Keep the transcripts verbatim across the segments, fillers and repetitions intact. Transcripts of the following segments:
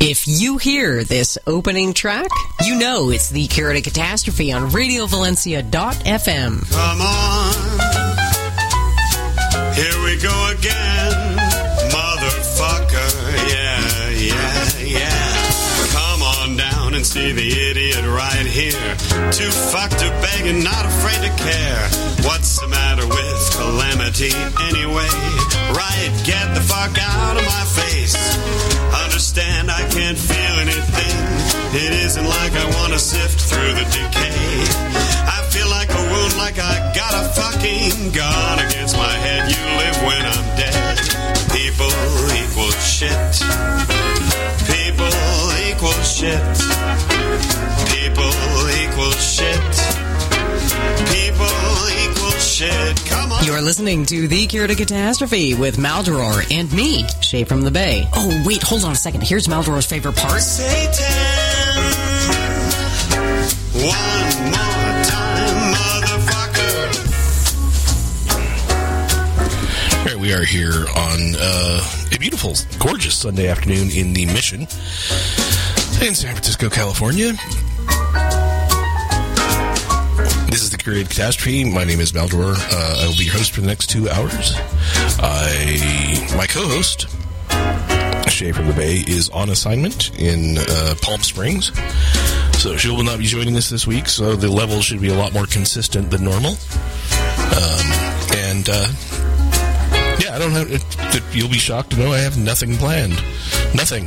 If you hear this opening track, you know it's the Cure to Catastrophe on radio valencia dot f m. Come on, here we go again, motherfucker, yeah, yeah, yeah. Come on down and see the idiot right here, too fucked to beg and not afraid to care. What's the matter with calamity anyway? Right, get the fuck out of my face. Understand I can't feel anything. It isn't like I want to sift through the decay. I feel like a wound, like I got a fucking gun against my head. You live when I'm dead. People equal shit. People equal shit. People equal shit. People equal shit. Come on. You're listening to The Cure to Catastrophe with Maldoror and me, Shay from the Bay. Oh, wait, hold on a second. Here's Maldoror's favorite part. Satan, one more time, motherfucker. All right, we are here on uh, a beautiful, gorgeous Sunday afternoon in the Mission in San Francisco, California. This is the Curated Catastrophe. My name is Maldoror. Uh, I will be your host for the next two hours. I, my co-host, Shay from the Bay, is on assignment in uh, Palm Springs. So she will not be joining us this week, so the level should be a lot more consistent than normal. Um, and, uh, yeah, I don't have... It, it, you'll be shocked to know I have nothing planned. Nothing.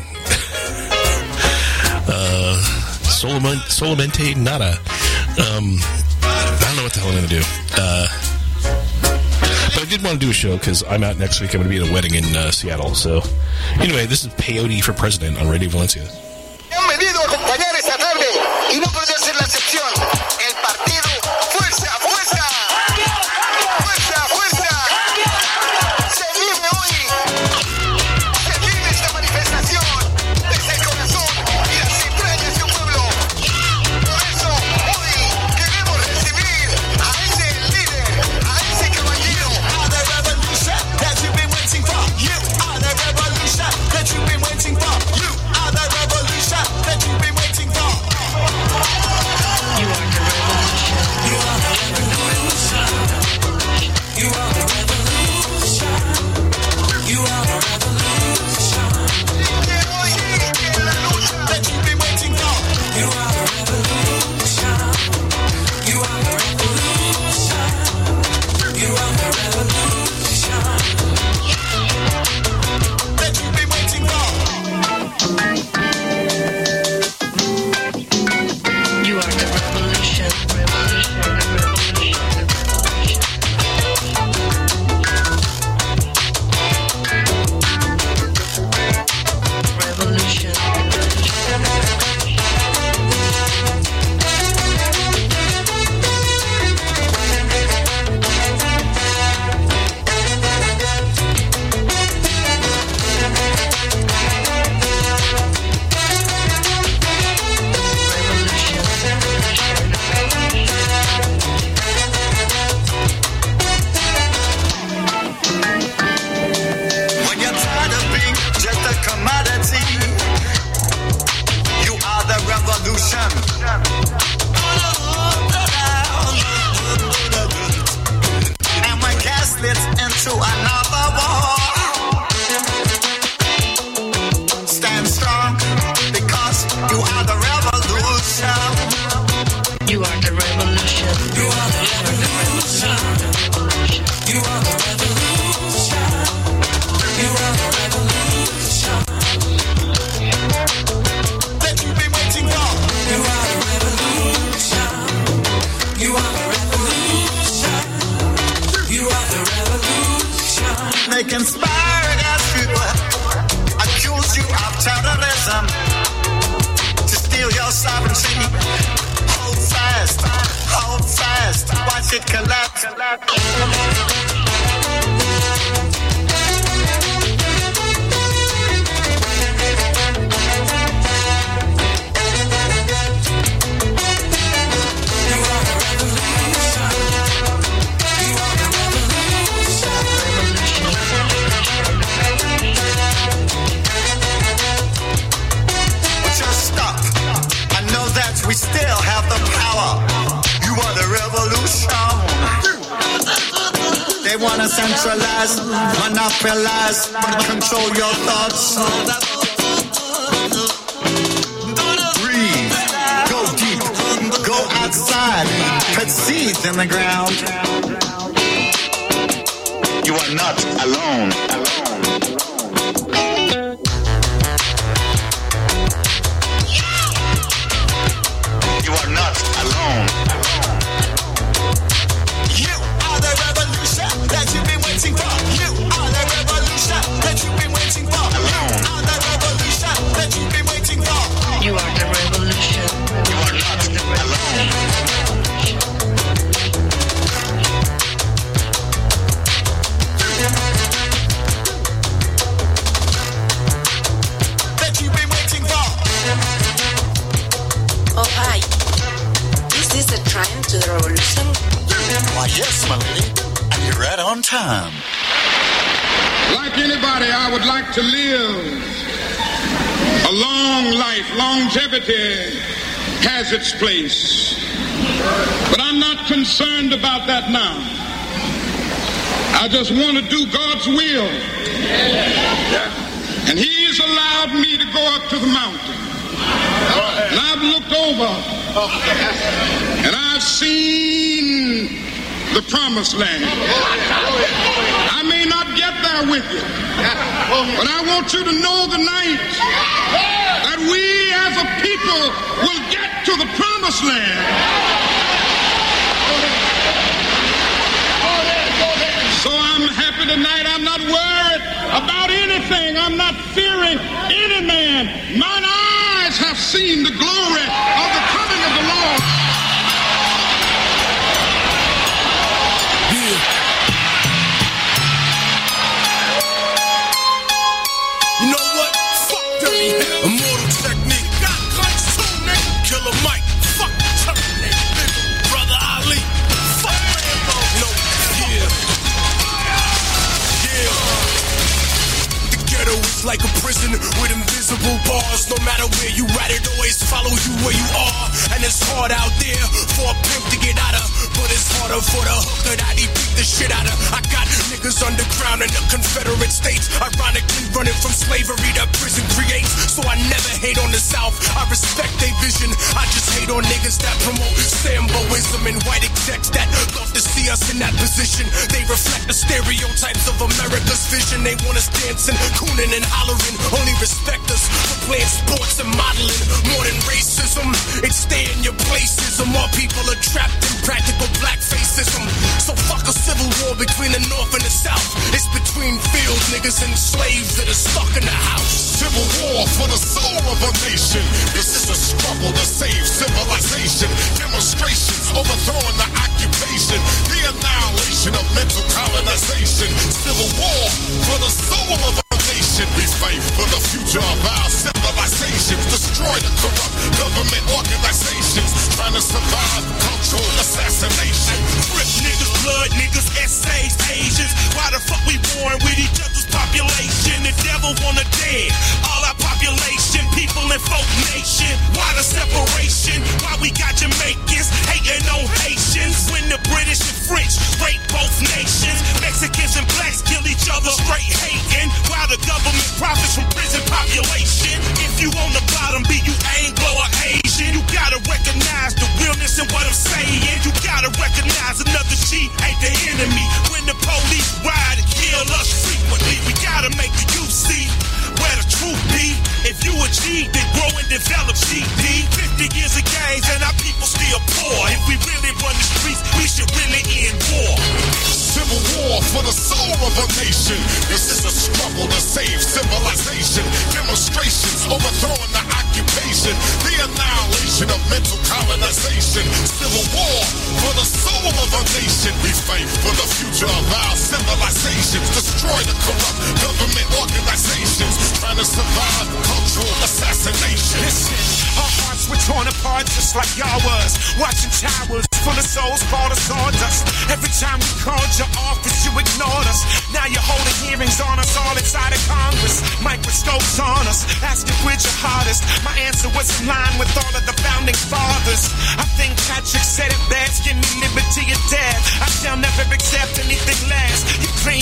uh, solamente, solamente nada. Um... I don't know what the hell I'm going to do. Uh, but I did want to do a show because I'm out next week. I'm going to be at a wedding in uh, Seattle. So, anyway, this is Peyote for President on Radio Valencia. Han venido a acompañar esta tarde y no podría ser la excepción. El partido Fuerza, Fuerza. Fuerza, Fuerza. Se vive hoy. Se vive esta manifestación desde el corazón y las entrañas de un pueblo. Por eso, hoy queremos recibir a ese líder, a ese caballero. You are the revolution that you've been waiting for. You are the revolution that you've been waiting for. You are the revolution that you've been waiting for. You are the revolution. You are the revolution. You are the revolution. You are the revolution. That you've been waiting for. You are the revolution. You are the revolution. You are the revolution. That you've been waiting for. You are the revolution. Revolution. Revolution. Revolution. When you're tired of being just a commodity, you are the revolution. And when gas slips into another war, stand strong because you are the revolution. You are the revolution. You are the revolution. You are the revolution. You are the revolution. That you've been waiting for. You are the revolution. You are the revolution. You are the revolution. They conspire against you, accuse you of terrorism, to steal your sovereignty. Hold fast, hold fast, watch it collapse. You are the revolution. You are the revolution. Revolution. They wanna centralize, monopolize, control your thoughts. Breathe, go deep, go outside, put seeds in the ground. You are not alone. You are not alone. You are the revolution that you've been waiting for. You are the revolution that you've been waiting for. Alone. You are the revolution that you've been waiting for. You are the revolution. You are not alone. That you've been waiting for. Oh, hi. Is this a train to the revolution? Why, yes, my lady. And you're right on time. Like anybody, I would like to live a long life. Longevity has its place. But I'm not concerned about that now. I just want to do God's will. And He's allowed me to go up to the mountain. And I've looked over and I've seen the promised land. I may not get there with you, but I want you to know tonight that we as a people will get to the promised land. So I'm happy tonight. I'm not worried about anything. I'm not fearing any man. Mine eyes have seen the glory of the coming of the Lord. You know what? Fuck dirty hell. Immortal technique. Got guns too, nigga. Killer Mike. Fuck Terminator. Brother Ali. Fuck Rambo. No, yeah. Yeah. The ghetto is like a prison with invisible bars. No matter where you at, it always follow you where you are. And it's hard out there for a pimp to get out of, but it's harder for the hooker that he beat the shit out of. I got niggas underground in the Confederate States, ironically running from slavery that prison creates. So I never hate on the South, I respect their vision. I just hate on niggas that promote Samboism and white execs that love to see us in that position. They reflect the stereotypes of America's vision. They want us dancing, cooning and hollering, only respect us for playing sports and modeling. More than racism, it's stay in your places. More people are trapped in practical black facism. So fuck a civil war between the North and the South. It's between field niggas and slaves that are stuck in the house. Civil war for the soul of a nation. This is a struggle to save civilization. Demonstrations overthrowing the occupation. The annihilation of mental colonization. Civil war for the soul of a nation. We fight for the future of our civilization. Destroy the corrupt government organizations. Trying to survive cultural assassination. Rip niggas, blood niggas, essays, Asians. Why the fuck we born with each other's population? The devil wanna dead all our population, people in folk nation. Why the separation? Why we got Jamaicans hating on Haitians when the British and French rape both nations? Mexicans and blacks kill each other straight hating, while the government profits from prison population. If you on the bottom, be you Anglo or Asian, you gotta recognize the realness in what I'm saying. You gotta recognize another cheat ain't the enemy. When the police ride and kill us frequently, we gotta make the youth see where the truth be. If you a G, then grow and develop G D. Fifty years of games and our people still poor. If we really run the streets, we should really end war. Civil war for the soul of a nation. This is a struggle to save civilization. Demonstrations overthrowing the occupation. The annihilation of mental colonization. Civil war for the soul of a nation. We fight for the future of our civilizations. Destroy the corrupt government organizations. Trying to survive cultural assassination. Listen, our hearts were torn apart just like y'all was. Watching towers full of souls fall to sawdust. Every time we called your office, you ignored us. Now you're holding hearings on us all inside of Congress. Microscopes on us, asking which your hardest. My answer was in line with all of the founding fathers. I think Patrick said it best, give me liberty or death. I shall never accept anything less.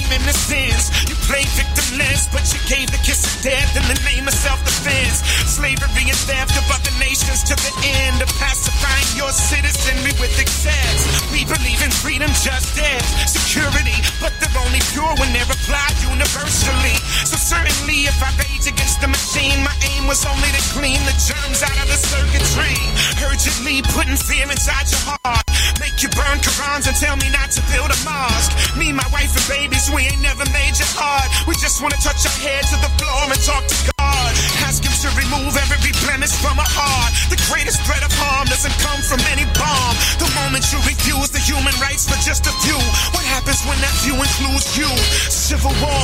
the sins. You played victimless, but you gave the kiss of death in the name of self-defense. Slavery and theft above the nations to the end of pacifying your citizenry with excess. We believe in freedom, justice, security, but they're only pure when they're applied universally. So certainly if I rage against the machine, my aim was only to clean the germs out of the circuitry. Urgently putting fear inside your heart, make you burn Qurans and tell me not to build a mosque. Me, my wife and babies, we ain't never made you hard. We just want to touch our head to the floor and talk to God. Ask him to remove every blemish from our heart. The greatest threat of harm doesn't come from any bomb. The moment you refuse the human rights for just a few, what happens when that few includes you? Civil war.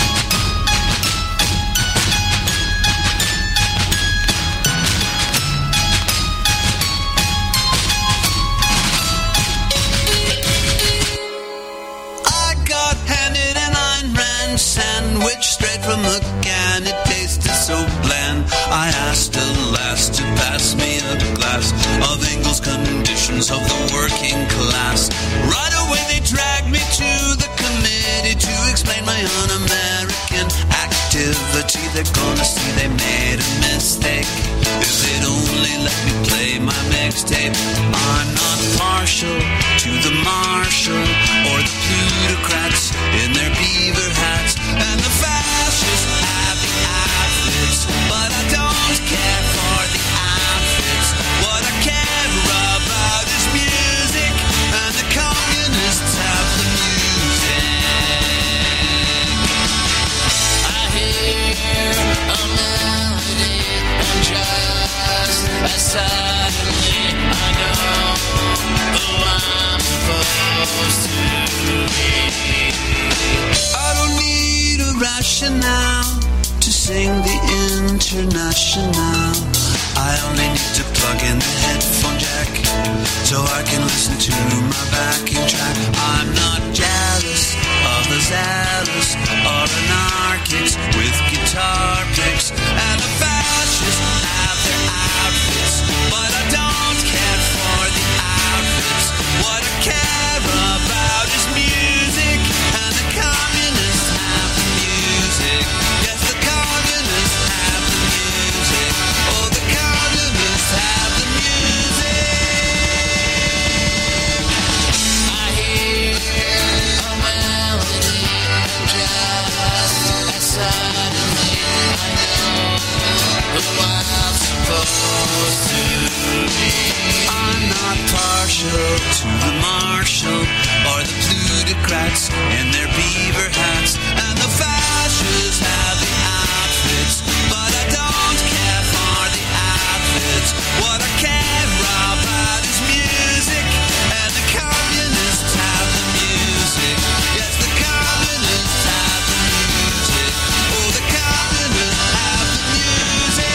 Sandwich straight from the can, it tasted so bland. I asked Alas to pass me a glass of Engels' Conditions of the Working Class. Right away they dragged me to the committee to explain my un-American activity. They're gonna see they made a mistake if they'd only let me play my mixtape. I'm not partial to the marshal or the plutocrats in their beaver hats. And the fascists have the outfits, but I don't care for the outfits. What I care about is music, and the communists have the music. I hear a melody, and just as suddenly I know who I'm supposed to be. I don't need a rationale to sing the International. I only need to plug in the headphone jack so I can listen to my backing track. I'm not jealous of the zealous or anarchics with guitar picks. And the fascists have their outfits, but I don't care for the outfits. What I care about is music, and the communists have the music. Yes, the communists have the music. Oh, the communists have the music. I hear a melody, and just as suddenly I know who I'm supposed to be. I'm not partial to the marshal or the plutocrats in their beaver hats. And the fascists have the outfits, but I don't care for the outfits. What I care about is music, and the communists have the music. Yes, the communists have the music. Oh, the communists have the music.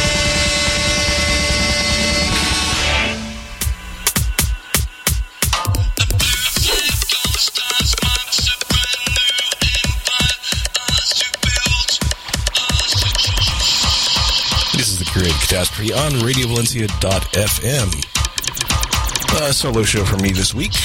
Curated Catastrophe on radio valencia dot f m. A solo show for me this week.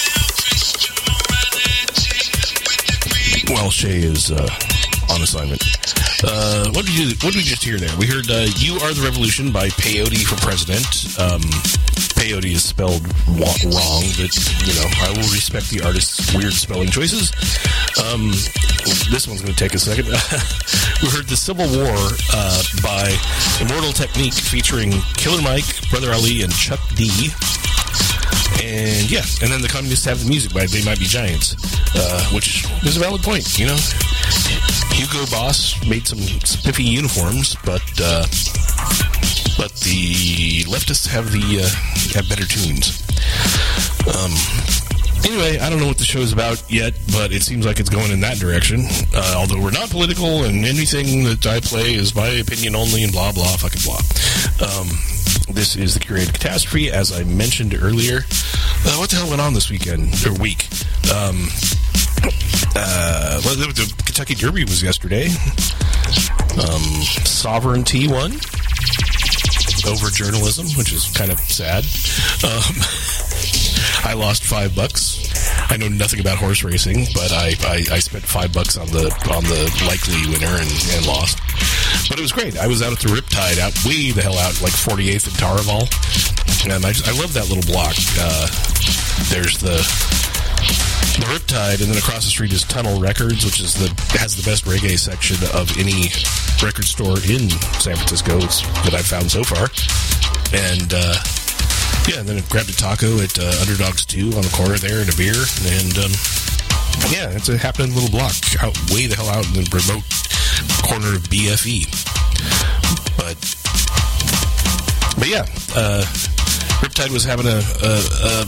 Well, Shay is uh, on assignment. Uh, what did you? What did we just hear there? We heard uh, "You Are the Revolution" by Peyote for President. Um, Peyote is spelled wa- wrong, but you know I will respect the artist's weird spelling choices. Um, this one's going to take a second. We heard "The Civil War" uh, by Immortal Technique featuring Killer Mike, Brother Ali, and Chuck D. And yeah, and then the Communists Have the Music by They Might Be Giants, uh, which is a valid point, you know. Hugo Boss made some spiffy uniforms, but uh, but the leftists have the uh, have better tunes. Um, anyway, I don't know what the show's about yet, but it seems like it's going in that direction. Uh, although we're not political, and anything that I play is my opinion only, and blah blah fucking blah. Um, This is the Curated Catastrophe, as I mentioned earlier. Uh, what the hell went on this weekend, or week? Um, uh, well, the, the Kentucky Derby was yesterday. Um, Sovereignty won over journalism, which is kind of sad. Um, I lost five bucks. I know nothing about horse racing, but I, I, I spent five bucks on the on the likely winner and, and lost. But it was great. I was out at the Riptide, out way the hell out, like forty-eighth and Taraval, and I just, I love that little block. Uh, there's the the Riptide, and then across the street is Tunnel Records, which is the has the best reggae section of any record store in San Francisco it's, that I've found so far. And uh, yeah, and then I grabbed a taco at uh, Underdogs two on the corner there and a beer, and um, yeah, it's a happening little block out way the hell out in the remote corner of B F E. But but yeah, uh, Riptide was having a, a, a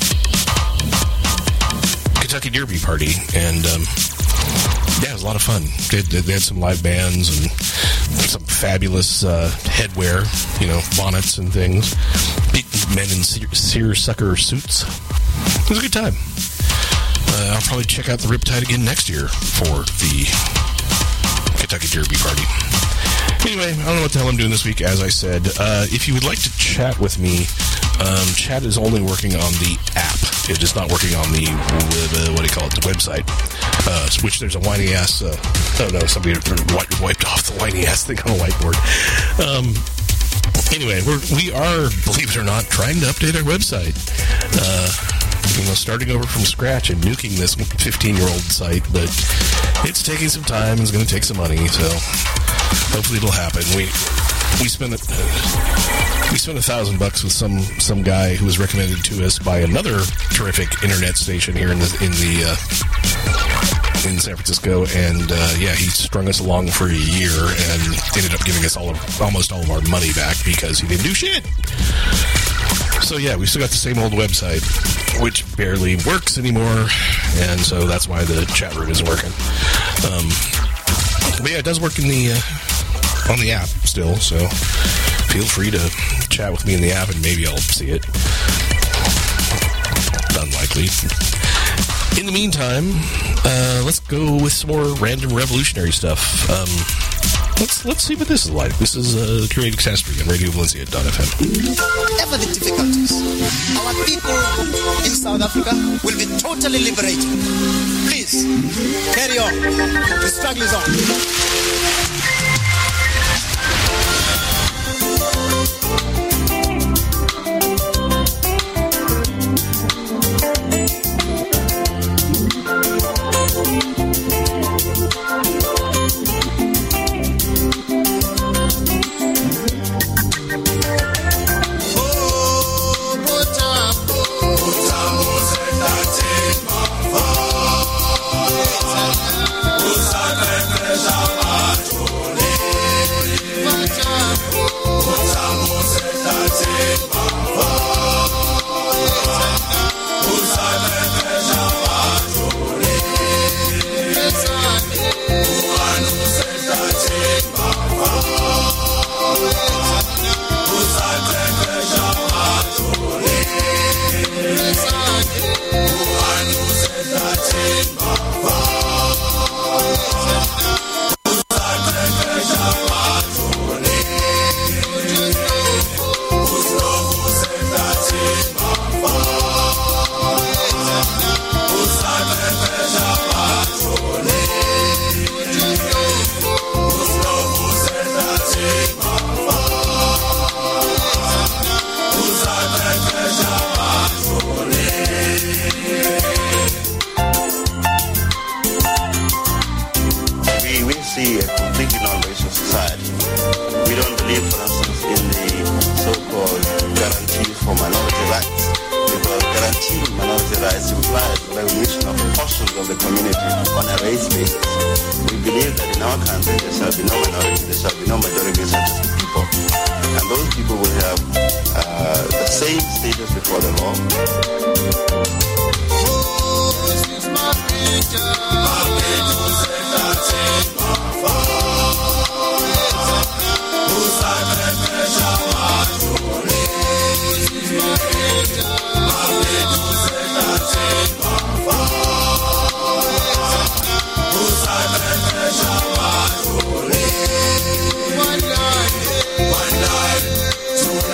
Kentucky Derby party, and um, yeah, it was a lot of fun. They, they, they had some live bands and some fabulous uh, headwear, you know, bonnets and things. Men in seer, seersucker suits. It was a good time. Uh, I'll probably check out the Riptide again next year for the Kentucky Derby party. Anyway, I don't know what the hell I'm doing this week, as I said. Uh, if you would like to chat with me, um, chat is only working on the app. It is not working on the, uh, what do you call it, the website. Uh, which there's a whiny ass, uh, oh no, somebody wiped, wiped off the whiny ass thing on the whiteboard. Um, anyway, we're, we are, believe it or not, trying to update our website. Uh, you know, starting over from scratch and nuking this fifteen-year-old site, but it's taking some time and it's going to take some money, so hopefully it'll happen. We we spent a, uh, we spent a thousand bucks with some some guy who was recommended to us by another terrific internet station here in the in the uh, in San Francisco, and uh, yeah, he strung us along for a year and ended up giving us all of almost all of our money back because he didn't do shit. So yeah, we still got the same old website, which barely works anymore, and so that's why the chat room isn't working. Um, but yeah, it does work in the uh, on the app still, so feel free to chat with me in the app, and maybe I'll see it. Unlikely. In the meantime, uh, let's go with some more random revolutionary stuff. Um, let's let's see what this is like. This is uh, the Curated Catastrophe on Radio Valencia dot F M. Whatever the difficulties, our people in South Africa will be totally liberated. Please, carry on. The struggle is on.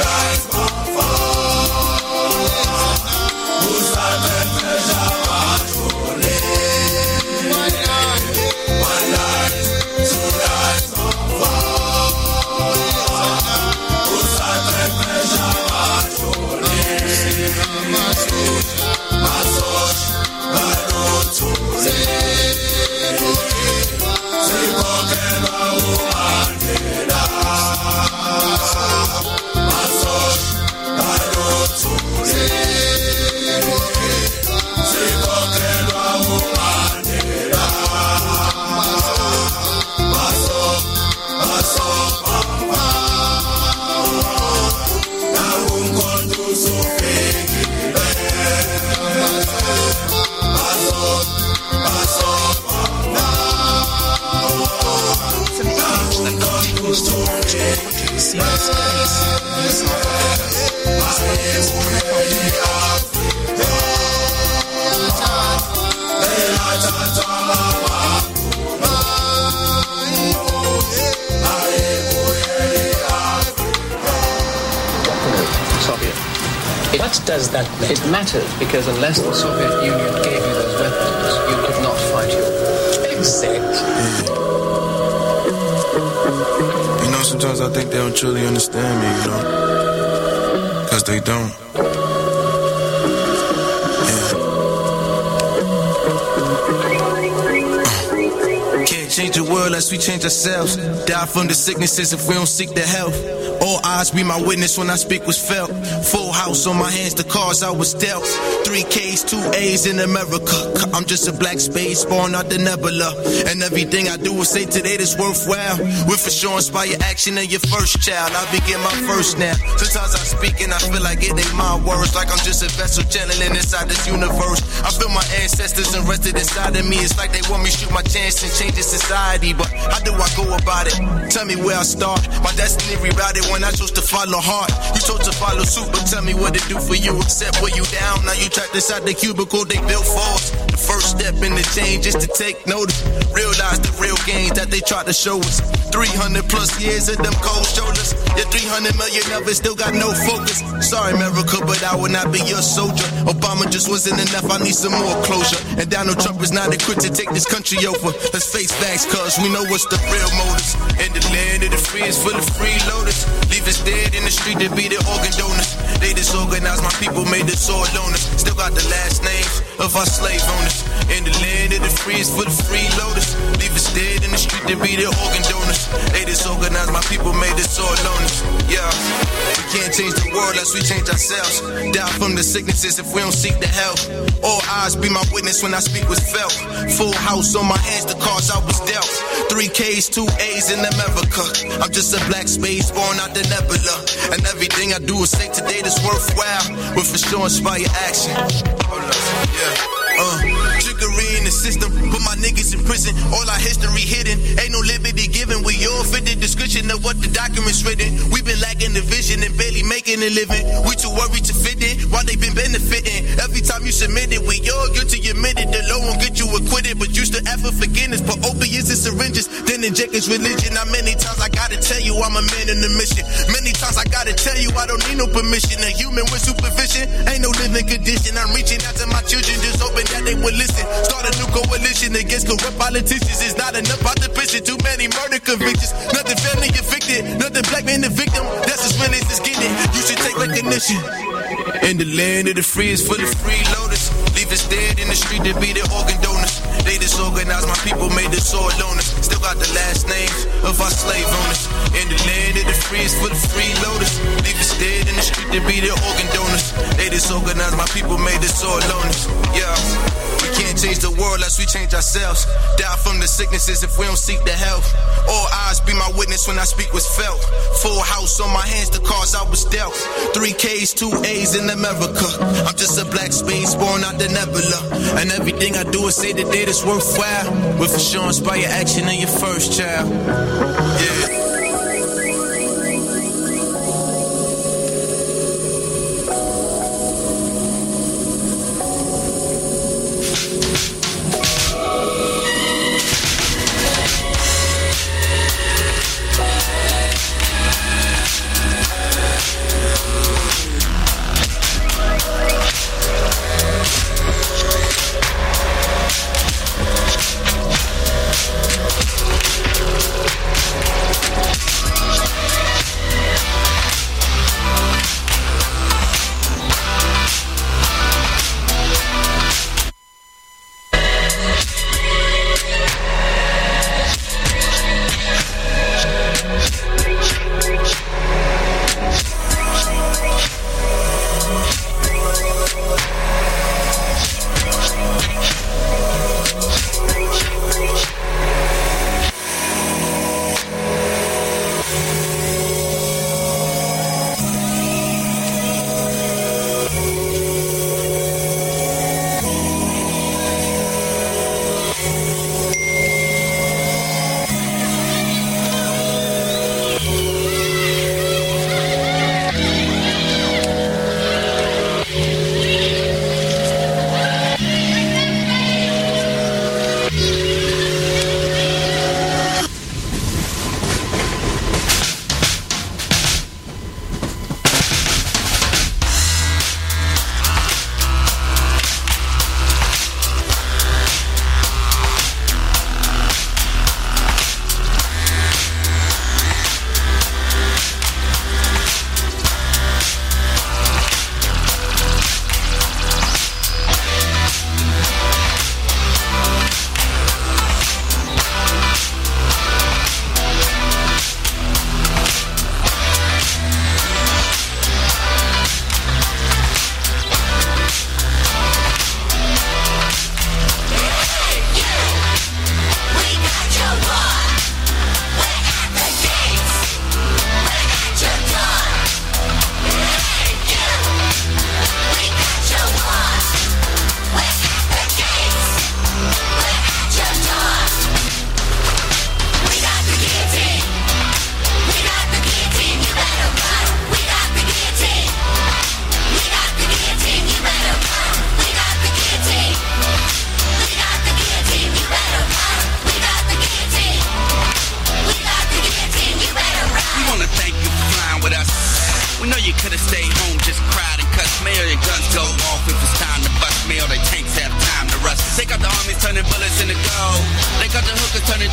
Who's Soviet. What does that mean? It matters because unless the Soviet Union gave you those weapons, you could not fight your war. Exactly. You know, sometimes I think they don't truly understand me, you know? Because they don't. Change the world as we change ourselves. Die from the sicknesses if we don't seek the health. All eyes be my witness when I speak was felt. Full house on my hands, the cards I was dealt. Three K's, two A's in America. I'm just a black space born out the nebula. And everything I do is say today that's worthwhile. With assurance by your action and your first child. I begin my first now. Sometimes I speak and I feel like it ain't my words. Like I'm just a vessel channeling inside this universe. I feel my ancestors arrested inside of me. It's like they want me to shoot my chance and change this society. But how do I go about it? Tell me where I start. My destiny rerouted when I chose to follow heart. You chose to follow suit, but tell me what it do for you. Except where you down, now you trapped inside the cubicle they built for us. The first step in the change is to take notice. Realize the real gains that they tried to show us. three hundred plus years of them cold shoulders. Your three hundred million of it still got no focus. Sorry America, but I will not be your soldier. Obama just wasn't enough, I need some more closure. And Donald Trump is not equipped to take this country over. Let's face facts, cause we know what's the real motives. In the land of the free is full of freeloaders. Leave us dead in the street to be the organ donors. They disorganized, my people made us all loners. Still got the last names of our slave owners. In the land of the free is full of freeloaders. Leave us dead in the street to be the organ donors. They disorganized, my people made us all loners. Yeah, we can't change the world unless we change ourselves. Die from the sicknesses if we don't seek the help. All eyes be my witness when I speak was felt. Full house on my hands, the cards I was dealt. Three K's, two A's in America. I'm just a black space born out the nebula. And everything I do is say today that's worthwhile. With assurance by your action. Hold up, yeah. Uh, trickery in the system, put my niggas in prison, all our history hidden, ain't no liberty given, we all fit the description of what the documents written. We've been lacking the vision and barely making a living, we too worried to fit in, while they been benefiting. Every time you submit it, we all guilty admitted, the law won't get you acquitted, but you still ever forgiveness, put opiates and syringes, then inject his religion. Now many times I gotta tell you I'm a man in the mission, many times I gotta tell you I don't need no permission, a human with supervision, ain't no living condition. I'm reaching out to my children, just hoping that they would listen. Start a new coalition against corrupt politicians. It's not enough out the prison. Too many murder convictions. Nothing family evicted. Nothing black man the victim. That's as real as it's getting. You should take recognition. In the land of the free is full of freeloaders. Leave us dead in the street to be the organ donors. They disorganized, my people made us all loners. Still got the last names of our slave owners. In the land of the free is full of freeloaders. Leave us dead in the street to be the organ donors. They disorganized, my people made us all loners. Yeah. We can't change the world unless we change ourselves. Die from the sicknesses if we don't seek the health. All eyes be my witness when I speak was felt. Full house on my hands, the cards I was dealt. Three K's, two A's in America. I'm just a black space born out the nebula. And everything I do is say the day that's worthwhile. With assurance by your action and your first child. Yeah.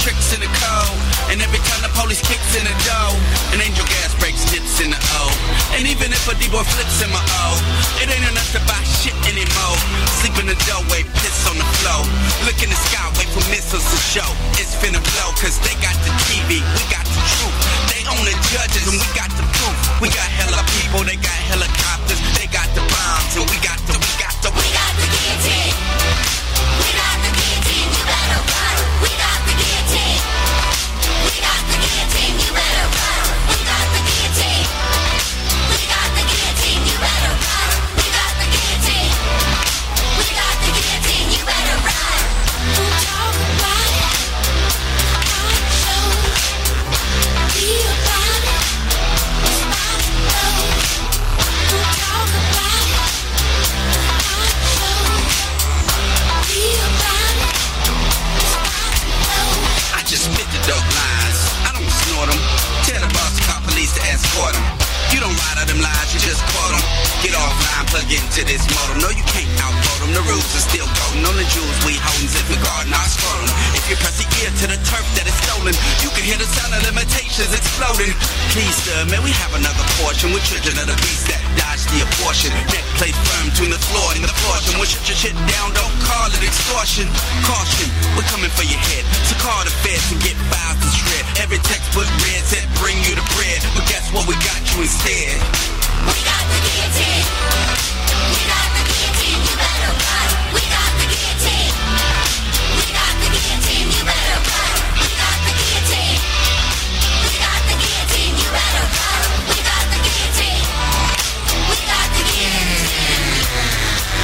tricks in the code. And every time the police kicks in the door, an angel gas breaks dips in the O. And even if a D-boy flips in my O, it ain't enough to buy shit anymore. Sleep in the doorway, piss on the floor. Look in the sky, wait for missiles to show. It's finna blow, cause they got the T V, we got the truth. They own the judges and we got the proof. We got hella people, they got helicopters. They got the bombs and we got the, we got the, we got the guillotine. We got the guillotine, you better run. We got the guillotine. We got the guillotine, you better run. We got the guillotine. We got the guillotine, you better run. We got the guillotine. We got the guillotine, you better run. Don't talk about it. I'll show. Be about it. It's my flow. Don't talk about it. I'll show. Be about it. It's my flow. I just spit the dope lines. I don't snort them. Tell the boss to call police to escort them. You don't ride out them lies, you just quote them. Get offline, plug into this modem. No, you can't outvote them. The rules are still golden. On the jewels we holdin', zip and guard, not scrollin'. If you press the ear to the turf that is stolen, you can hear the sound of limitations exploding. Please, sir, may we have another portion? We're children of the beast that dodge the abortion. Neck plate firm between the floor and the portion. We'll shut your shit down, don't call it extortion. Caution, we're coming for your head. So call the feds and get files to shred. Every textbook read said bring you the bread. But guess what, we got you instead. We got the guillotine. We got the guillotine, you better run. We got the guillotine. We got the guillotine, you better run. We got the guillotine. We got the guillotine, you better run. We got the guillotine. We got the guillotine.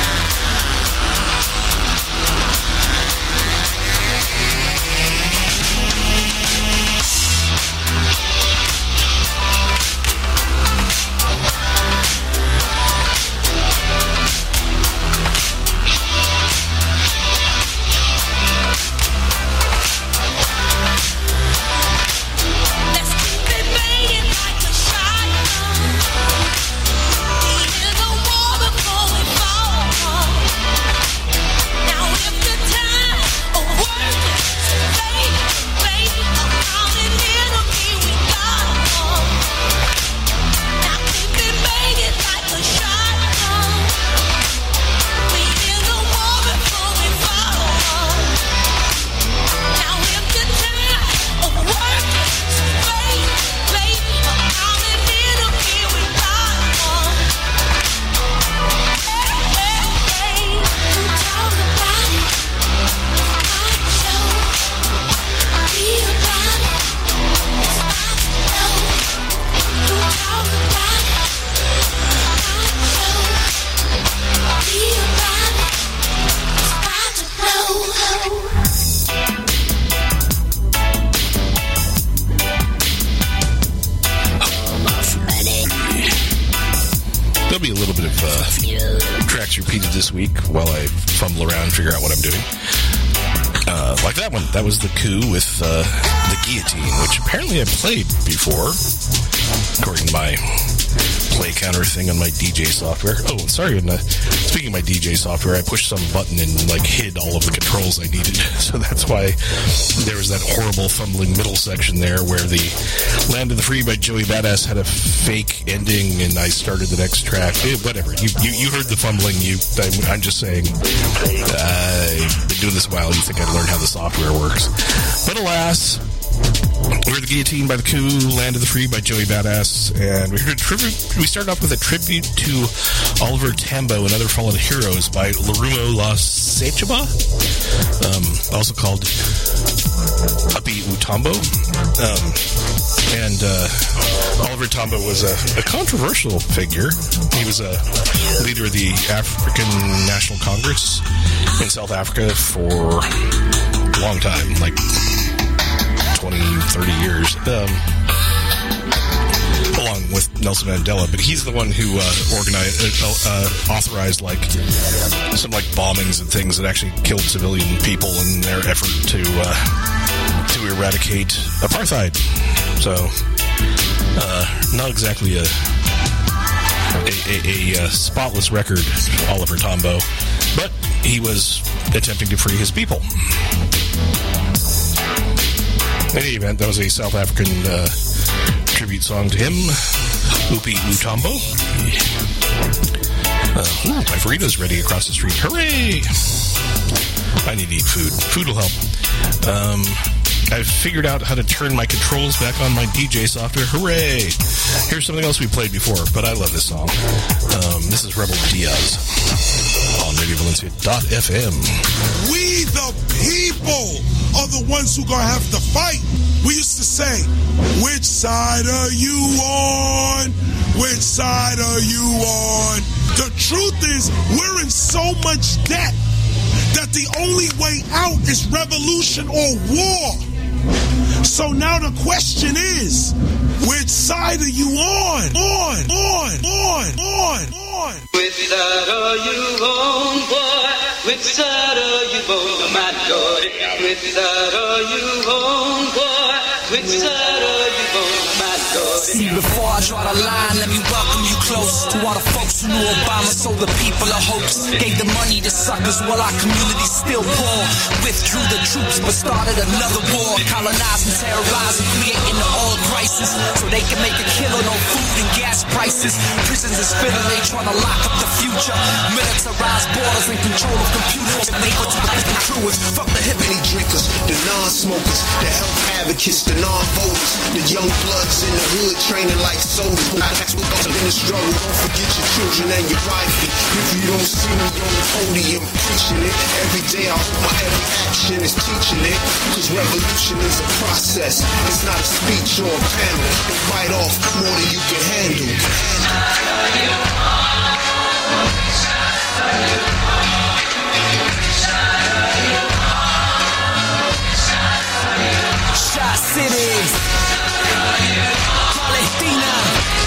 There'll be a little bit of uh, tracks repeated this week while I fumble around and figure out what I'm doing. Uh, like that one. That was The Coup with uh, The Guillotine, which apparently I played before, according to my play counter thing on my D J software. Oh, sorry. And, uh, speaking of my D J software, I pushed some button and like hid all of the controls I needed. So that's why there was that horrible fumbling middle section there where the Land of the Free by Joey Badass had a fake ending and I started the next track. Eh, whatever. You, you you heard the fumbling. You, I'm, I'm just saying, I've been doing this a while. You think I'd learn how the software works. But alas, we're The Guillotine by The Coup, Land of the Free by Joey Badass, and we heard a tribute. We started off with a tribute to Oliver Tambo and Other Fallen Heroes by Larumo La Sechaba, um, also called Happy Utambo. Um, and uh, Oliver Tambo was a, a controversial figure. He was a leader of the African National Congress in South Africa for a long time, like twenty, thirty years, um, along with Nelson Mandela. But he's the one who uh, organized, uh, uh, authorized like some like bombings and things that actually killed civilian people in their effort to uh, to eradicate apartheid. So, uh, not exactly a a, a, a spotless record, Oliver Tambo, but he was attempting to free his people. In any event, that was a South African uh, tribute song to him, Upi Utambo. Uh, ooh, my burrito's ready across the street. Hooray! I need to eat food. Food will help. Um, I've figured out how to turn my controls back on my D J software. Hooray! Here's something else we played before, but I love this song. Um, this is Rebel Diaz on Radio Valencia dot f m. We the people are the ones who gonna have to fight. We used to say, which side are you on? Which side are you on? The truth is, we're in so much debt that the only way out is revolution or war. So now the question is, which side are you on? On, on, on, on, on. Which side are you on, boy? Which side are you on, my God? Which side are you on, boy? Which side are you on, my God? See, before I draw the line, let me welcome you close to all the folks who knew Obama, so the people of hopes gave the money to suckers while our community still poor. Withdrew the troops but started another war, colonizing, terrorizing, creating the oil crisis so they can make a killer on food and gas prices. Prisons is filling, they trying to lock up the future. Militarized borders and control of computers. And they go to the truest. Fuck the hippity drinkers, the non-smokers, the health advocates, the non-voters, the young bloods in the hood training like soldiers. That's what goes in the struggle. Don't forget your children and your wife. If you don't see me on the podium preaching it, every day I hope my every action is teaching it. Cause revolution is a process. It's not a speech or a panel. They bite off more than you can handle. Shot City, Palestina,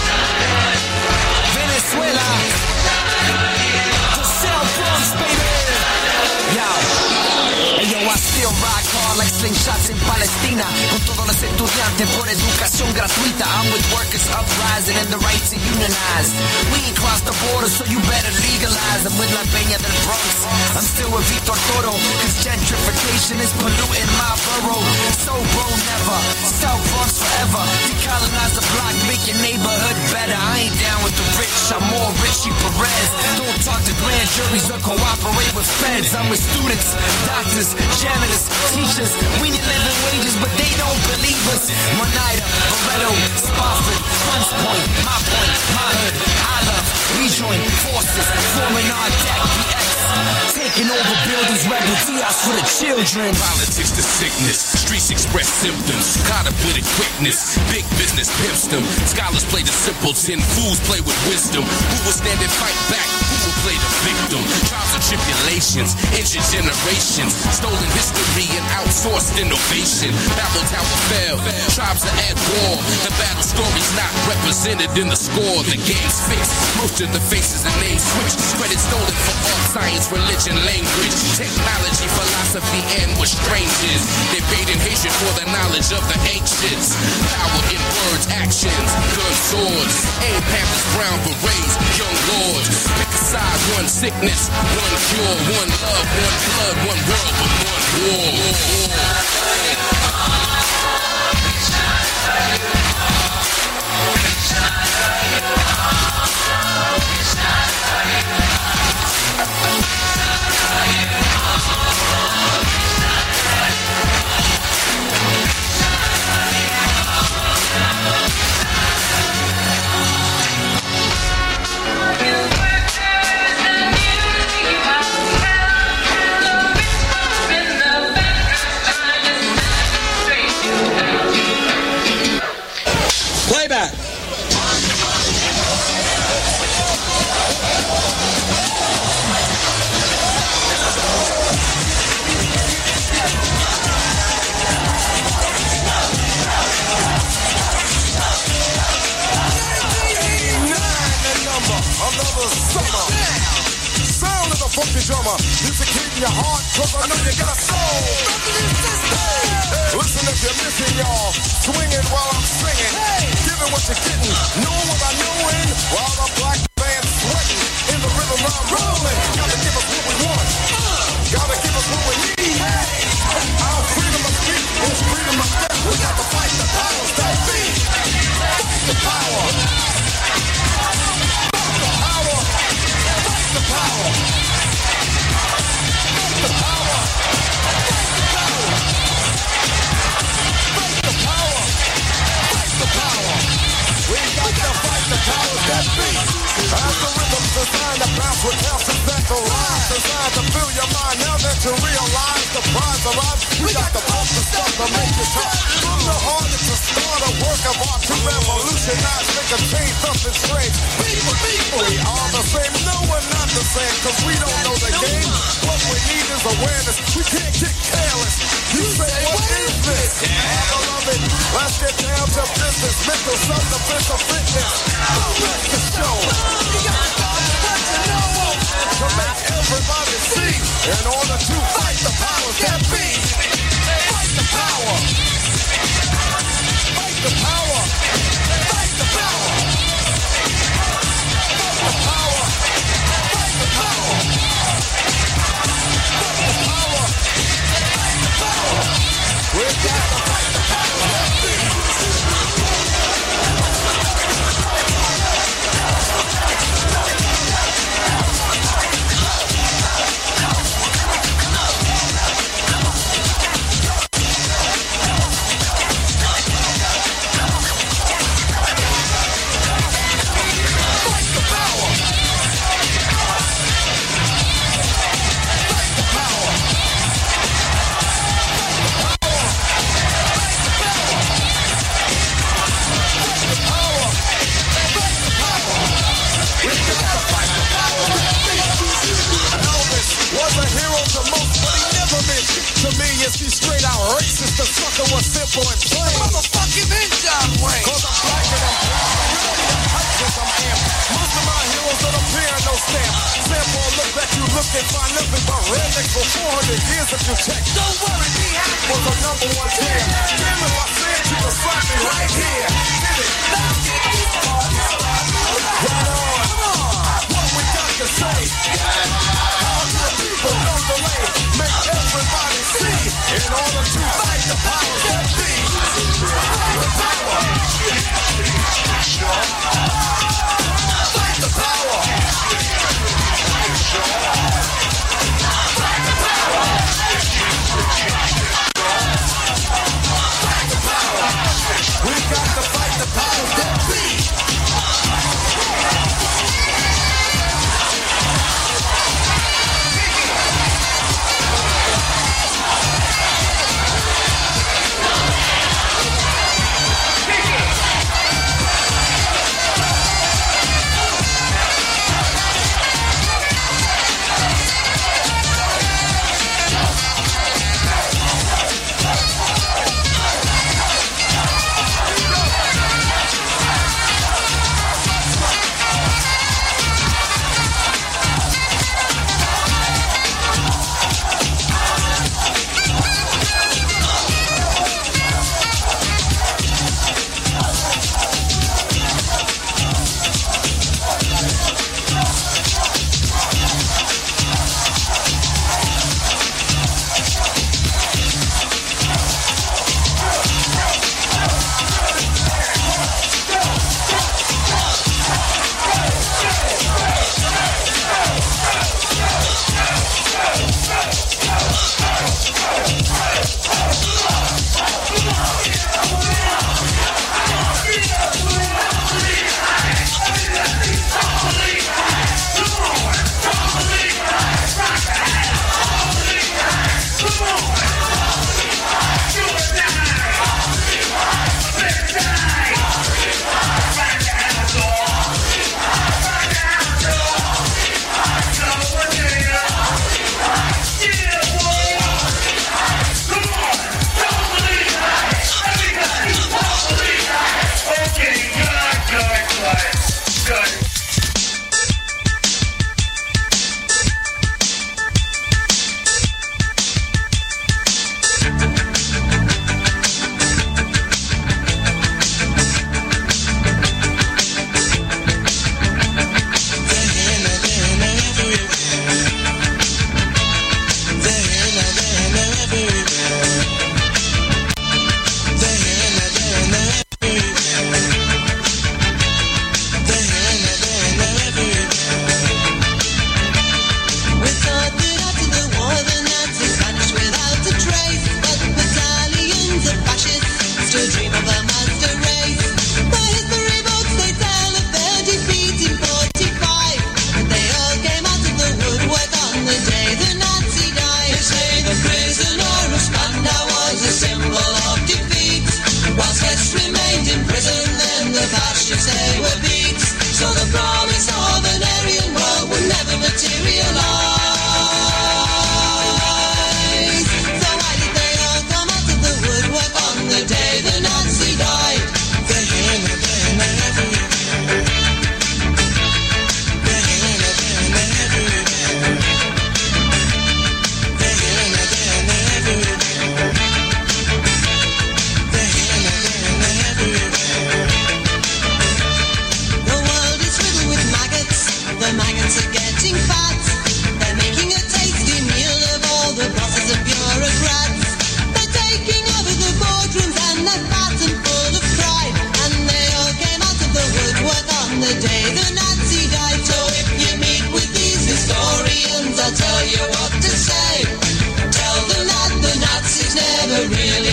Venezuela, the South Bronx, baby. Yo, hey, yo, I still rock hard like slingshots in Palestina. Con todos los estudiantes por educación gratuita. I'm with workers uprising and the right to unionize. We ain't crossed the border, so you better legalize. I'm with La Peña del Bronx. I'm still with Vitor Toro, cause gentrification is polluting my borough. So bro, never. South Bronx forever. Decolonize the block, make your neighborhood better. I ain't down with the rich, I'm more Richie Perez. Don't talk to grand juries or cooperate with feds. I'm with students, doctors, janitors, teachers. We need living wages, but they don't believe us. Monida, Loretto, Spofford, Hunts Point, my point, my hood, I love. We join forces, forming our deck, B X. Taking over buildings, rebel Diaz for the children. Politics to sickness, streets express symptoms. Caught up with a quickness, big business pimps them. Scholars play the simpleton, fools play with wisdom. Who will stand and fight back? Who will play the victim? Trials and tribulations, injured generations. Stolen history and outsourced innovation. Babel Tower fell, tribes are at war. The battle story's not represented in the score. The game's fixed, most of the faces and names switched. Credit stolen for art, science, religion, language, technology, philosophy, and what strange is. Debating hatred for the knowledge of the ancients. Power in words, actions, guns, swords. Aim Panthers, brown berets, young lords. Pick a side, one sickness, one cure, one love, one blood, one world, but one war. Playback. Another summer. Sound of the funky drummer. Music hitting your heart, cause I know you got a soul. Listen if you're missing, y'all. Swinging while I'm singing. Giving what you're getting. Know what I knowin'. While the black band's sweating. In the rhythm I'm rolling. Gotta give us what we want. Gotta give us what we need. Our freedom of speech is freedom of step. with houses that go rise, designed to fill your mind now that you realize the prize arrives. We got the pump the stuff to make it top. From the heart to start a work of art to revolutionize, make a change, something strange. People, people, we are the same. No, we're not the same, cause we don't know the game. What we need is awareness. We can't get careless. You say, what is this? I love it. Let's get down to business. Mental self-defense of fitness. Let's the show. You got to know what you know. To make everybody see. In order to fight the powers that be. Fight the power. Fight the power. Fight the power. Fight the power. Fight the power. Fight the power. Fight the power. We got to fight the power that be. To me, yes, he's straight out racist. The sucker was simple and plain. Motherfucking in John Wayne. Cause I'm black and I'm proud. You know me, I'm hyped cause I'm amped. Most of my heroes don't appear no stamp. Sample look that you look and find nothing but rednecks for four hundred years if you check. Don't worry, be happy. Was a number one jam. Damn, if I said you could slap me right here. Did it? Let's get this party started. Right on. Come on. What we got to say. How do the people don't delay? Make everybody see. In order to fight the powers that be. Fight the power. Fight the power. Fight the power. Fight the power. We got to fight the powers that be.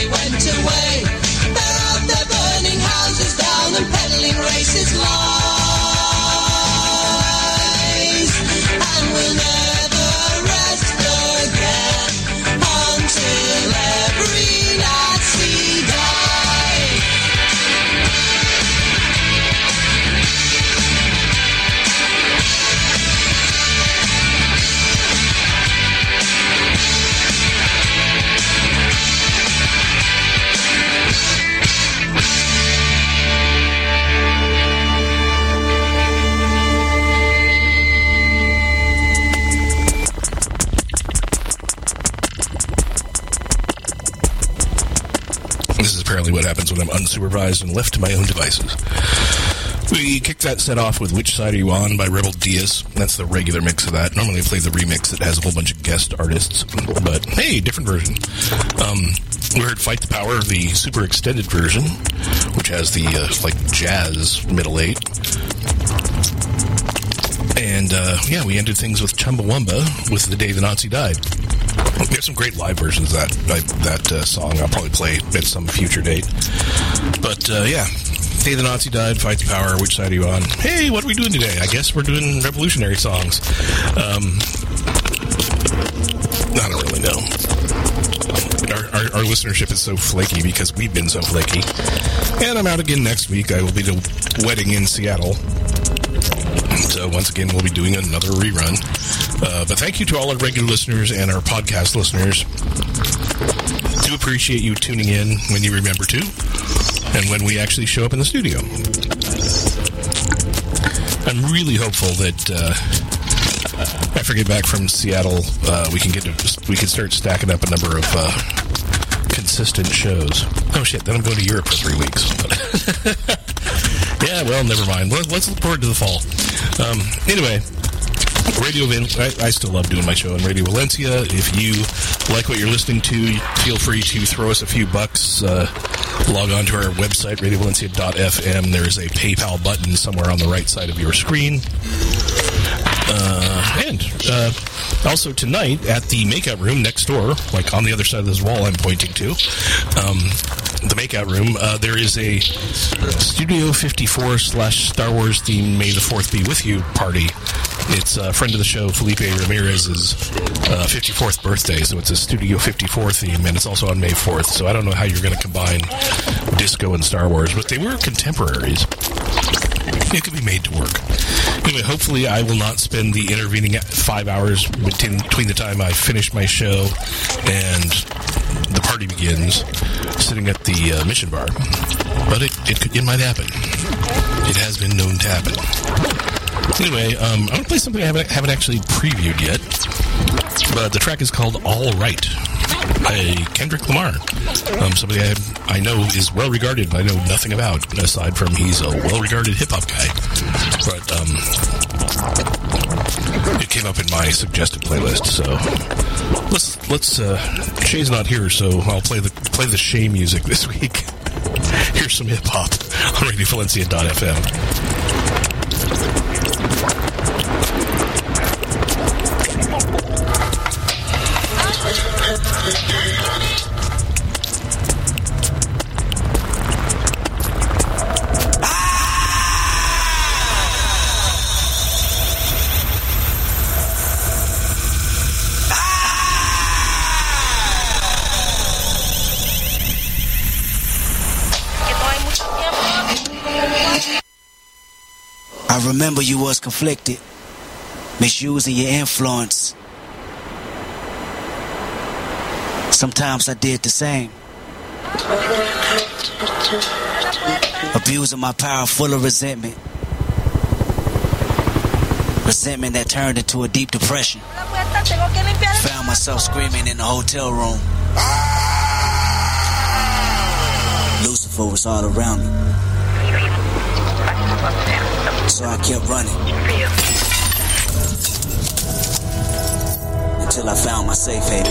they went away. They're out there burning houses down and peddling racist lies. And we'll never rest again until every Nazi dies. This is apparently what happens when I'm unsupervised and left to my own devices. We kicked that set off with Which Side Are You On by Rebel Diaz. That's the regular mix of that. Normally I play the remix that has a whole bunch of guest artists. But hey, different version. Um, we heard Fight the Power, the super extended version, which has the uh, like jazz middle eight. And uh, yeah, we ended things with Chumbawamba with The Day the Nazi Died. We have some great live versions of that that uh, song. I'll probably play at some future date. But uh, yeah, Day the Nazi Died, Fight the Power, Which Side Are You On? Hey, what are we doing today? I guess we're doing revolutionary songs. Um, I don't really know. Our, our, our listenership is so flaky because we've been so flaky. And I'm out again next week. I will be at a wedding in Seattle. So once again, we'll be doing another rerun. Uh, but thank you to all our regular listeners and our podcast listeners. Do appreciate you tuning in when you remember to, and when we actually show up in the studio. I'm really hopeful that uh, after I get back from Seattle, uh, we can get to, we can start stacking up a number of uh, consistent shows. Oh shit! Then I'm going to Europe for three weeks. Yeah, well, never mind. Let's look forward to the fall. Um, anyway, Radio Val- I, I still love doing my show on Radio Valencia. If you like what you're listening to, feel free to throw us a few bucks. Uh, log on to our website, radio valencia dot f m. There's a PayPal button somewhere on the right side of your screen. Uh, and uh, also tonight at the Makeout Room next door, like on the other side of this wall I'm pointing to, um, the Makeout Room, uh, there is a Studio fifty-four slash Star Wars themed May the fourth Be With You party. It's a friend of the show, Felipe Ramirez's uh, fifty-fourth birthday, so it's a Studio fifty-four theme, and it's also on May fourth, so I don't know how you're going to combine disco and Star Wars, but they were contemporaries. It could be made to work. Anyway, hopefully I will not spend the intervening five hours between, between the time I finish my show and the party begins sitting at the uh, Mission Bar. But it, it, could, it might happen. It has been known to happen. Anyway, um, I'm going to play something I haven't, haven't actually previewed yet. But the track is called All Right by Kendrick Lamar. Um, somebody I, I know is well-regarded and I know nothing about, aside from he's a well-regarded hip-hop guy. But um, it came up in my suggested playlist, so let's, let's uh, Shay's not here, so I'll play the play the Shay music this week. Here's some hip-hop on radio valencia dot f m. I remember you was conflicted, misusing your influence. Sometimes I did the same. Abusing my power full of resentment. Resentment that turned into a deep depression. Found myself screaming in the hotel room. Lucifer was all around me. So I kept running until I found my safe haven.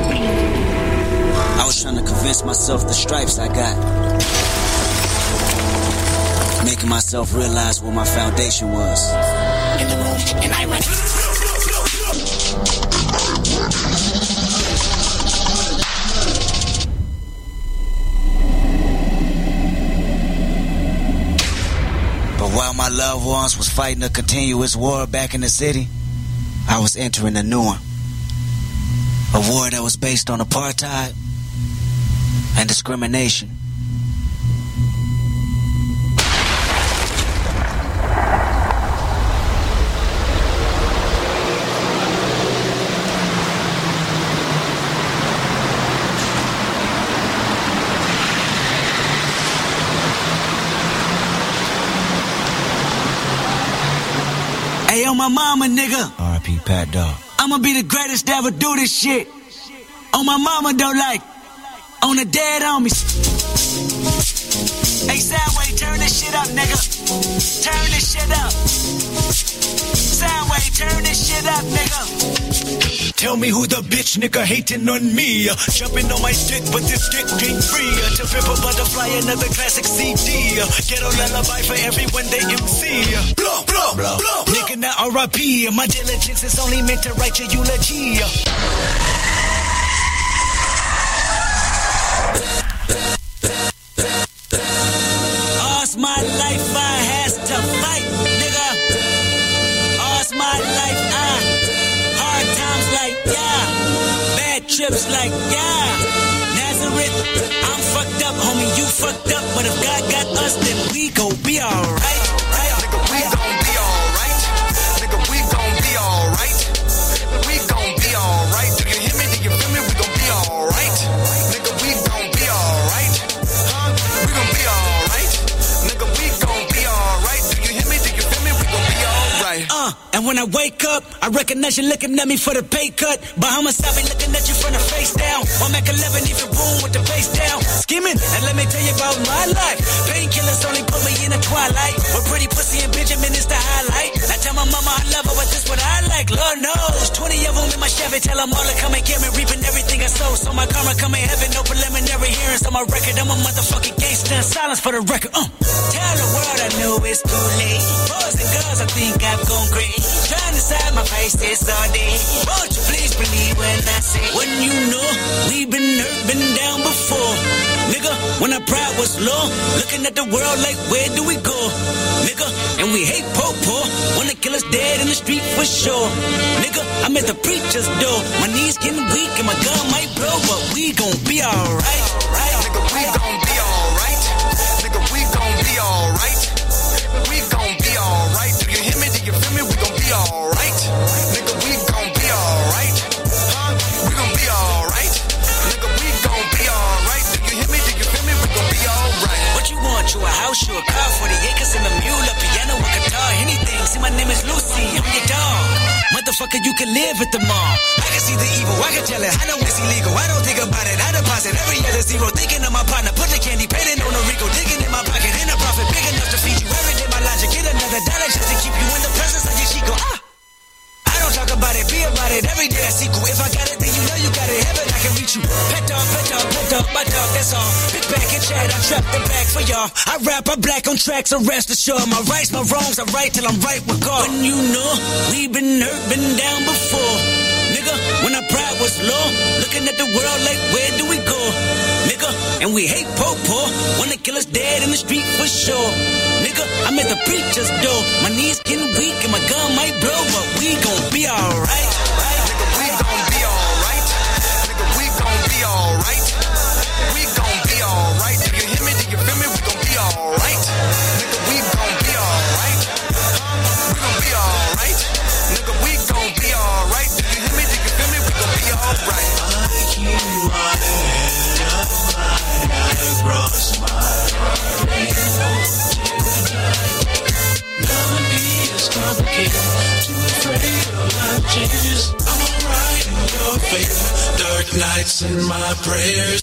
I was trying to convince myself the stripes I got, making myself realize what my foundation was. In the room, and I ran. while my loved ones was fighting a continuous war back in the city, I was entering a new one. A war that was based on apartheid and discrimination. Hey, yo, my mama, nigga. R I P Pat Dog. I'ma be the greatest to ever do this shit. On my mama, though, like, on the dead homies. Hey, Soundwave, turn this shit up, nigga. Turn this shit up. Soundwave, turn this shit up, nigga. Tell me who the bitch nigga hating on me. Uh, jumping on my dick, but this dick ain't free. Uh, to rip a butterfly, another classic C D. Uh, get a lullaby for everyone they M C. Uh, blow, blow, blow, blow. Nigga, now R I P. My diligence is only meant to write your eulogy. Uh, All's my life I has to fight, nigga. All's my life I hard times like yeah, bad trips like yeah. Nazareth, I'm fucked up, homie, you fucked up, but if God got us, then we gon' be alright. Right? Nigga, we gon' be alright. Nigga, we gon' be alright. We gon' be alright. Do you hear me? Do you feel me? We gon' be alright. Nigga, we gon' be alright. Huh? We gon' be alright. Nigga, we gon' be alright. Do you hear me? Do you feel me? We gon' be alright. Uh, and when I wake up, I recognize you looking at me for the pay cut. Bahamas, I be looking at you from the face down. One Mac eleven, even boom with the face down. Scheming, and let me tell you about my life. Painkillers only put me in the twilight. With pretty pussy and Benjamin is the highlight. I tell my mama I love her, but this what I like. Lord knows, twenty of them in my Chevy. Tell them all to come and get me, reaping everything I sow. So my karma come in heaven, no preliminary hearings on my record. I'm a motherfucking gangster. Silence for the record. Uh. Tell the world I know it's too late. Boys and girls, I think I've gone crazy. Trying to side my face this all day. Won't you please believe when I say, when you know we've been hurt, been down before. Nigga, when our pride was low, looking at the world like, where do we go? Nigga, and we hate po-po. Wanna kill us dead in the street for sure. Nigga, I'm at the preacher's door. My knees getting weak and my gun might blow, but we gon' be alright. Right? Nigga, we gon' be alright. Nigga, we gon' be alright. We gon' be alright. Do you hear me? Do you feel me? We gon' be alright. Nigga, we gon' be alright. Huh? We gon' be alright. Nigga, we gon' be alright. Do you hear me? Do you feel me? We gon' be alright. What you want? You a house, you a car, forty acres and a mule, a piano, a guitar, anything. See, my name is Lucy, I'm your dog. Motherfucker, you can live at the mall. I can see the evil, I can tell it. I know it's illegal. I don't think about it. I deposit every other zero. Thinking of my partner, put the candy, painting on a Rico, digging in my pocket, in a profit big enough to feed you every day. My logic, get another dollar just to keep you in the presence of your Chico. Ah. I don't talk about it, be about it. Every day I see cool. If I got it, then you know you got it. Heaven, I can reach you. Pet dog, pet dog, pet dog, my dog, that's all. Big back and chat, I trap the back for y'all. I rap, I black on tracks, so rest assured. My rights, my wrongs, I right till I'm right with God. When you know we've been hurt, been down before. Nigga, when our pride was low, looking at the world like, where do we go? Nigga, and we hate po-po. Wanna kill us dead in the street for sure. Nigga, I'm at the preacher's door. My knees getting weak and my gun might blow, but we gon' be alright. Right? Nigga, we gon' be alright. Nigga, we gon' be alright. We gon' be alright. Do you hear me? Do you feel me? We gon' be alright. Nigga, we gon' be alright. Huh? We gon' be alright. Nigga, we gon' be alright. Do you hear me? Do you feel me? We gon' be alright. I keep my head up high across my heart. Loving me is complicated. Too afraid of life changes. I'm alright in your favor. Dark nights and my prayers.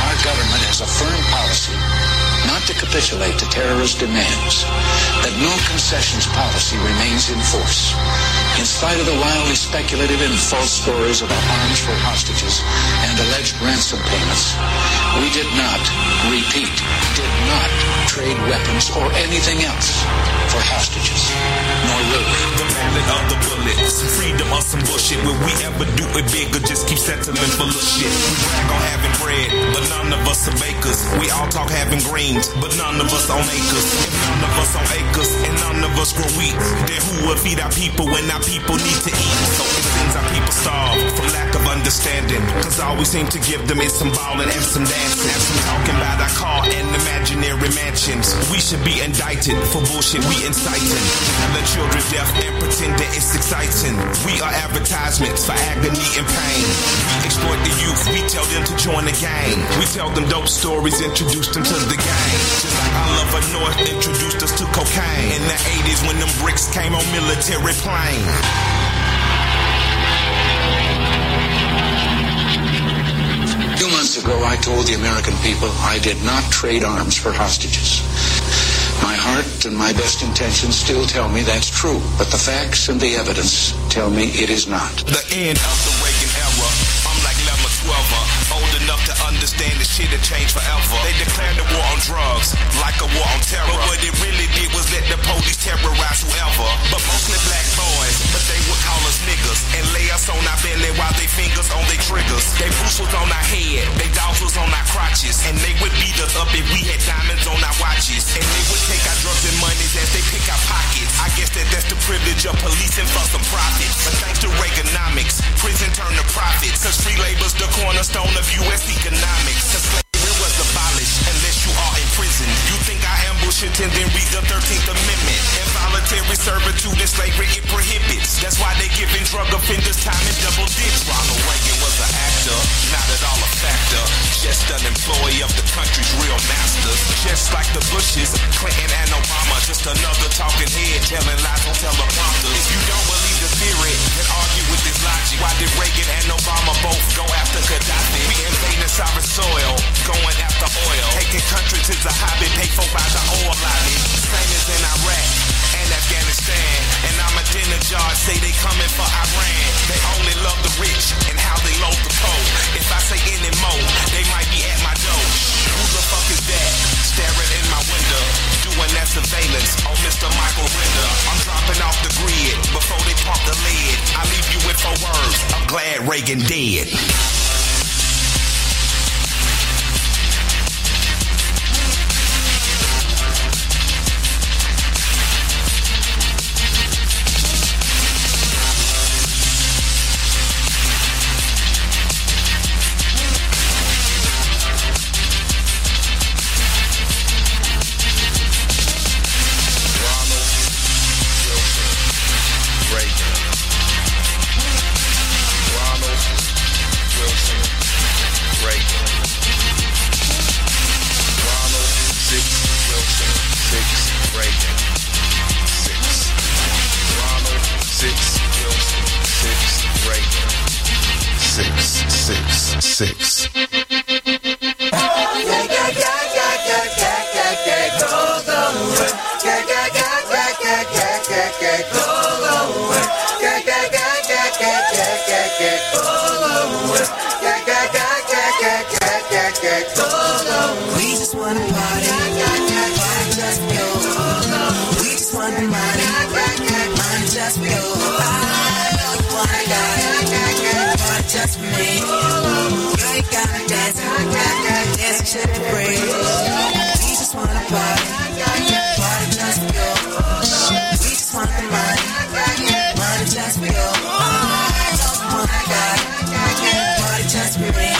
Capitulate to terrorist demands, that no concessions policy remains in force. In spite of the wildly speculative and false stories about arms for hostages and alleged ransom payments, we did not, repeat, did not trade weapons or anything else for hostages, nor will we. The ballad of the bullets, freedom or some bullshit. Will we ever do it big or just keep settling for little shit? We brag on having bread, but none of us are bakers. We all talk having greens, but none of us own acres. If none of us own acres, and none of us grow wheat, then who will feed our people when our people need to eat? So it seems our people starve from lack of understanding, cause all we seem to give them is some ballin' and some dancing, some talking about our car and imaginary mansions. We should be indicted for bullshit we inciting, and the children deaf and pretending it's exciting. We are advertisements for agony and pain. We exploit the youth, we tell them to join the gang. We tell them dope stories, introduce them to the game. Just like our lover North introduced us to cocaine in the eighties when them bricks came on military plane. Two months ago, I told the American people I did not trade arms for hostages. My heart and my best intentions still tell me that's true, but the facts and the evidence tell me it is not. The end of the Reagan era. I'm like Lemma twelve, old enough to understand this shit had changed forever. They declared the war on drugs like a war on terror, but what it really did was let the police terrorize whoever. But mostly black boys, but they would call us niggas and lay us on our belly while they fingers on their triggers. They boots was on our head, they dogs was on our crotches, and they would beat us up if we had diamonds on our watches. And they would take our drugs and monies as they pick our pockets. I guess that that's the privilege of policing for some profits. But thanks to Reaganomics, prison turned to profits, cause free labor's the cornerstone of U S economics. Cause slavery was abolished unless you are in prison. You think I ambush it and then read the thirteenth Amendment. Involuntary servitude and slavery it prohibits. That's why they giving drug offenders time in double digits. Ronald Reagan was an actor, not at all a factor. Just an employee of the country's real masters. Just like the Bushes, Clinton and Obama. Just another talking head telling lies on teleprompters. If you don't believe the theory, then argue with this logic. Why did Reagan and Obama both go after Gaddafi? We invading sovereign soil, going after oil. Taking countries is a hobby, paid for by the oil lobby. Same as in Iraq and Afghanistan. And Ahmadinejad say they coming for Iran. They only love the rich and how they load the poor. If I say any more, they might be at my door. Who the fuck is that? Staring in my window, doing that surveillance on Mister Michael Render. I'm dropping off the grid before they pump the lid. I leave you with four words. I'm glad Reagan dead. Six. We just wanna party, party just go. We just wanna money, money just go. I know you wanna die, party just for me. Girl, you gotta dance, dance and shit to breathe. We just wanna party, party just go. We just want the money, money just for you. I know you wanna die, party just for me.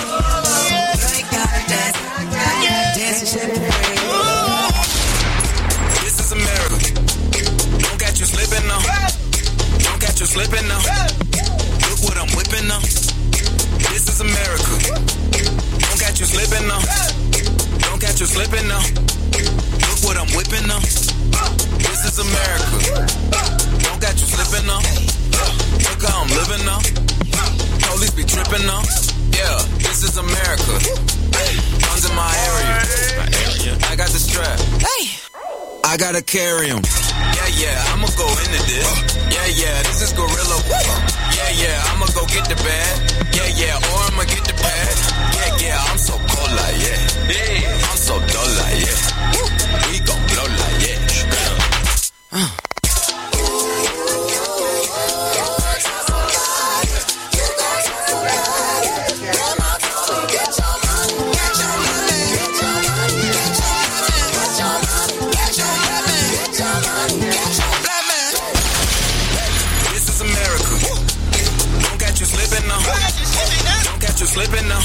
This is America. Don't catch you slipping now. Don't catch you slipping now. Look what I'm whipping now. This is America. Don't catch you slipping now. Don't catch you slipping now. Look what I'm whipping now. This is America. Don't catch you slipping now. Look how I'm living now. Police be tripping now. Yeah, this is America. Guns in my area. I got the strap. Hey, I gotta carry 'em. Yeah, yeah, I'ma go into this. Yeah, yeah, this is Gorilla. Yeah, yeah, I'ma go get the bag. Yeah, yeah, or I'ma get the pad. Yeah, yeah, I'm so cold like, yeah. Yeah, I'm so dull like, yeah. We gon' blow like, yeah. Uh. Slipping now.